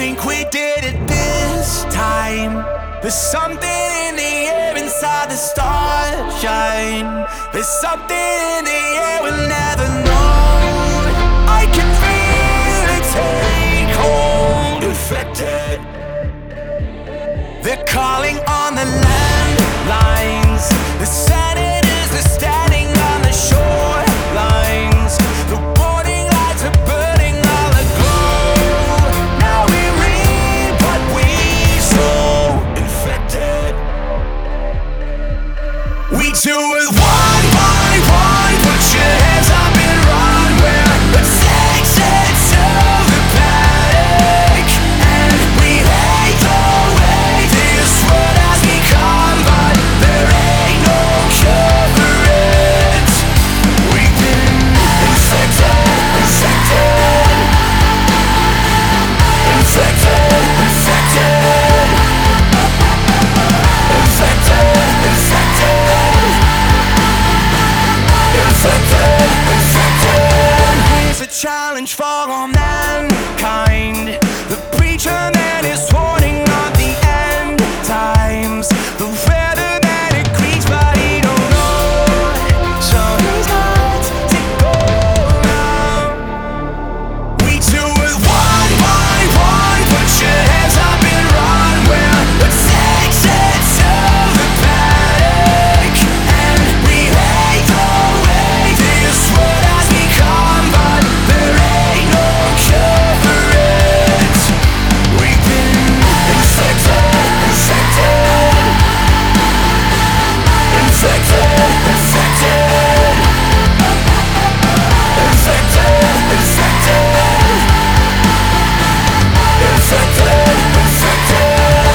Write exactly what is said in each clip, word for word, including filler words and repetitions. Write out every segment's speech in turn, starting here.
think we did it this time. There's something in the air inside the starshine. There's something in the air we'll never know. I can feel it take hold, infected. They're calling on the landlines. The senators are standing on the shorelines. The warning lights are burning all aglow. Now we read what we sow, infected. We do it one by one. Put your hands up and run. We're addicted to the panic, and we hate the way this world has become. But there ain't no cure for it. We've been infected, infected, infected, infected, infected, infected, infected. Here's a challenge for all mankind. The preacher man is warning of the end times. The weatherman agrees, but he don't know. So he's got to go now. We do it one by one. Put your hands up and run. We're addicted to the panic, and we hate the way this world has become. But there ain't no cure for it. We've been infected, infected, infected, infected, infected, infected, infected.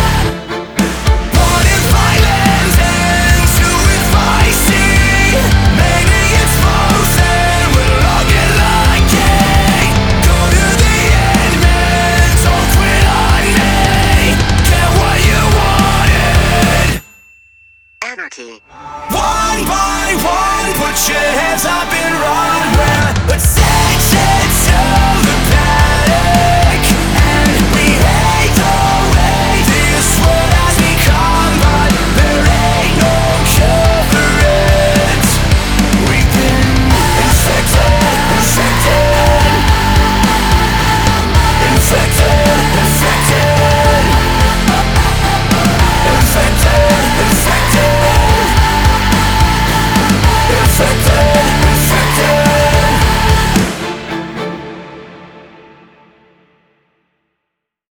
What if violence ends? Who if I see? Maybe it's frozen. We'll all get lucky. Go to the end, man. Don't quit on me. Get what you wanted. Anarchy. One by one, put your hands up and run. We're addicted to